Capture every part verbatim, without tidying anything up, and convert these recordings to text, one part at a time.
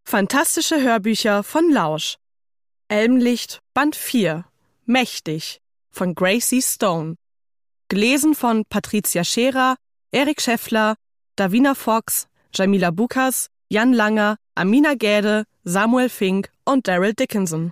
Fantastische Hörbücher von Lausch. Elbenlicht, Band vier. Mächtig von Gracie Stone. Gelesen von Patricia Scherer, Erik Scheffler, Davina Fox, Jamila Bukas, Jan Langer, Amina Gäde, Samuel Fink und Daryl Dickinson.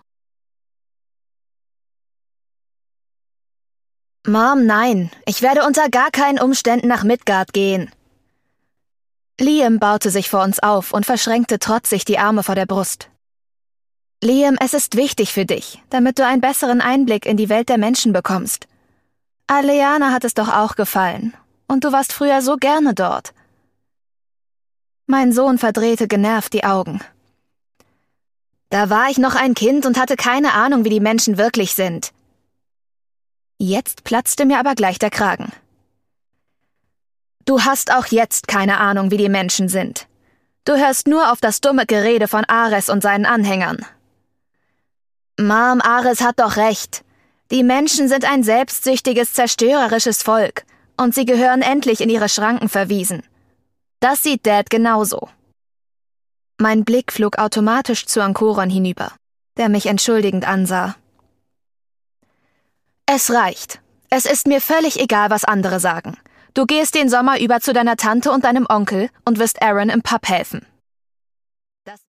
Mom, nein. Ich werde unter gar keinen Umständen nach Midgard gehen. Liam baute sich vor uns auf und verschränkte trotzig die Arme vor der Brust. Liam, es ist wichtig für dich, damit du einen besseren Einblick in die Welt der Menschen bekommst. Aleana hat es doch auch gefallen. Und du warst früher so gerne dort. Mein Sohn verdrehte genervt die Augen. Da war ich noch ein Kind und hatte keine Ahnung, wie die Menschen wirklich sind. Jetzt platzte mir aber gleich der Kragen. Du hast auch jetzt keine Ahnung, wie die Menschen sind. Du hörst nur auf das dumme Gerede von Ares und seinen Anhängern. Mom, Ares hat doch recht. Die Menschen sind ein selbstsüchtiges, zerstörerisches Volk und sie gehören endlich in ihre Schranken verwiesen. Das sieht Dad genauso. Mein Blick flog automatisch zu Anchoron hinüber, der mich entschuldigend ansah. Es reicht. Es ist mir völlig egal, was andere sagen. Du gehst den Sommer über zu deiner Tante und deinem Onkel und wirst Aaron im Pub helfen.